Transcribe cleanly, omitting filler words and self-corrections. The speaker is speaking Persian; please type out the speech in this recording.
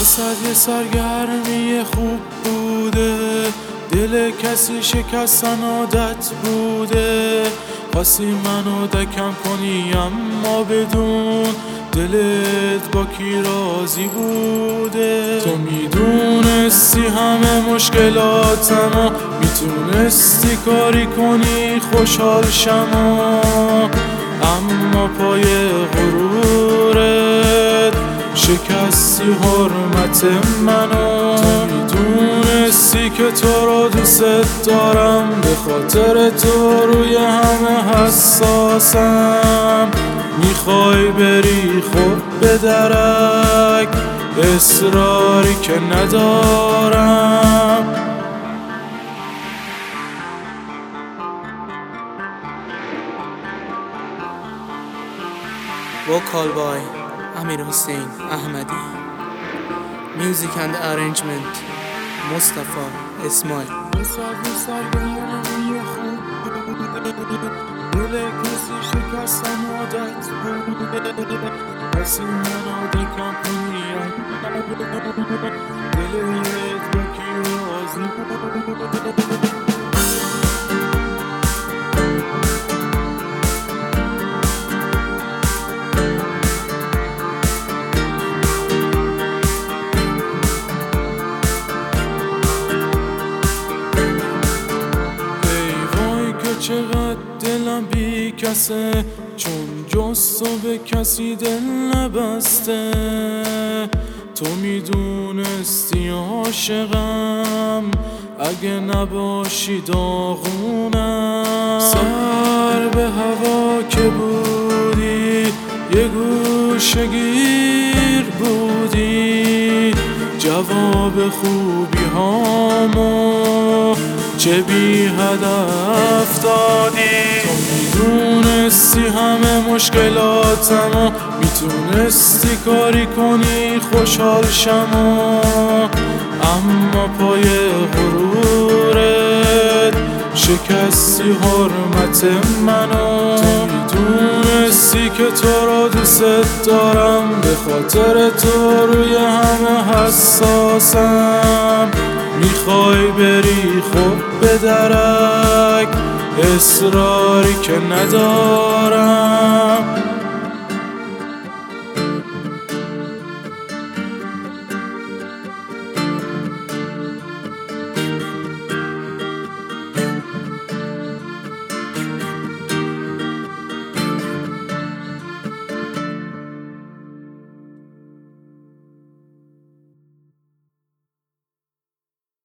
یه سرگرمی خوب بوده، دل کسی شکستن عادت بوده. خواستی منو دکم کنی اما بدون دلت با کی راضی بوده. تو میدونستی همه مشکلاتمو، میتونستی کاری کنی خوشحال شما، اما پای غرورت شکستی حرمت منو. تو میدونستی که تو رو دوست دارم، به خاطر تو روی همه حساسم. میخوای بری خب به درک، اصراری که ندارم. Vocal by Amir Hussein Ahmadi. Music and arrangement Mustafa Ismail. دل کسی شکستن عادت بوده، کسی منو دکم کنی دلت با کی راضی بوده. چقدر دلم بی کسه، چون جز تو به کسی دل نبسته. تو میدونستی عاشقم، اگه نباشی داغونم. سر به هوا که بودی، یه گوشه گیر بودی، جواب خوبی هامو چه بی هدف دادی. تو میدونستی همه مشکلاتمو، میتونستی کاری کنی خوشحال شما، اما پای غرورت شکستی حرمت منو. تو میدونستی که تو رو دوست دارم، به خاطر تو روی همه حساسم. میخوای بری خب به درک، اصراری که ندارم.